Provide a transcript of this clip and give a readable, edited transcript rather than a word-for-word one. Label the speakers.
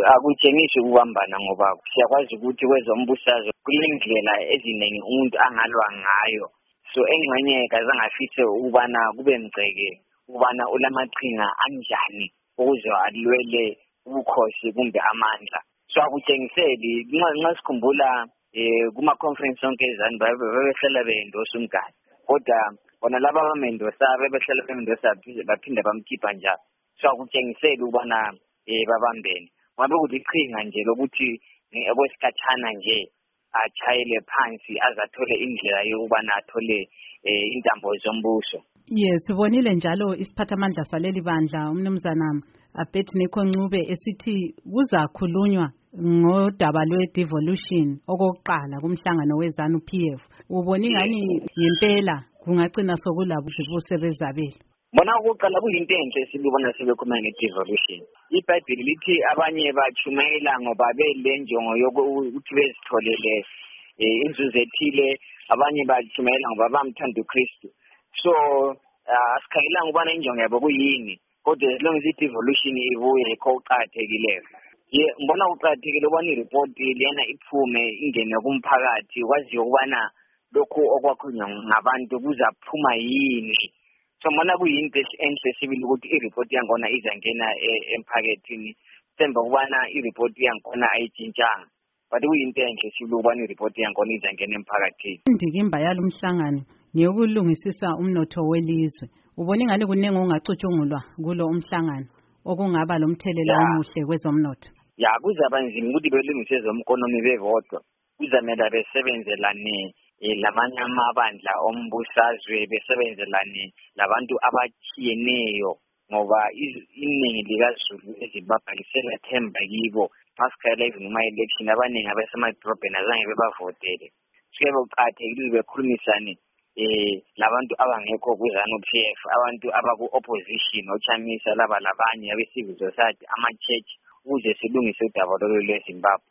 Speaker 1: akutshengisi ukubambana ngoba siyakwazi ukuthi kwezombusazwe kulendlela eziningi umuntu angalwa ngayo. So engxenye kazange afise ukubana kube mgceke ukubana ulamaqhinga anjani ukuze alwele ubukhosi kumbe amandla. So akutshengiseli nxa sikhumbula kuma conference onke eZanzibar bebehlala beendorse uMgadi, kodwa bona laba abamendosa bebehlala bemendosa baphinda bamkhipha njalo. So akutshengiseli ukubana babambene. Ngabe kuliqhinga nje lokuthi kwesikhathana nje achayele phansi azathole indlela yokubana athole intambo zombuso.
Speaker 2: Yes, sibonile njalo isiphathamandla saleli bandla umnumzana Abednego Ncube esithi kuzakhulunywa ngodaba lwe-devolution okokuqala kumhlangano weZANU-PF. Ubona ingani ngempela kungagcina sokulabo sebezabela?
Speaker 1: Bona ukuqala kuyinto enhle sibona sebekhuluma nge-devolution. iBhayibheli lithi abanye bachumayela ngoba belenjongo yokuthi bezitholele inzuzo ethile, abanye bachumayela ngoba bamthanda uKristu. So asikhangelanga ukubana injongo yabo kuyini, kodwa as long as i-devolution ibuye yikho uqakathekileyo. Ngibona kuqakathekile ukubana i-report lena iphume ingene kumphakathi kwaziyo ukubana lokhu okwakhulunywa ngabantu kuzaphuma yini. So ngibona kuyinto enhle sibili ukuthi i-report yangona izangena emphakathini. Semba ukubana i-report yangona ayitshintshanga, but kuyinto enhle sibili ukubana i-report yangona izangena emphakathini.
Speaker 2: Indikimba yalomhlangano ngeyokulungisisa umnotho welizwe. Ubona ingane kunenge ongacutshungulwa kulo umhlangano okungaba lomthelela omuhle kwezomnotho.
Speaker 1: Kuzaba nzima ukuthi belungise ezomkonomi bevodwa. Kuzamela besebenzelane lamanye amabandla ombusazwe, besebenzelane labantu abatshiyeneyo ngoba iningi likaZulu eZimbabwe liselathemba kibo. Masikhala even uma-election abaningi abasemadrobheni azange bebavotele. Sike kuqakathekile bekhulumisane labantu abangekho kuZANU-PF, abantu abaku-opposition, oChamisa laba labanye abe-civil society, ama-church, ukuze silungise udaba lolu lweZimbabwe.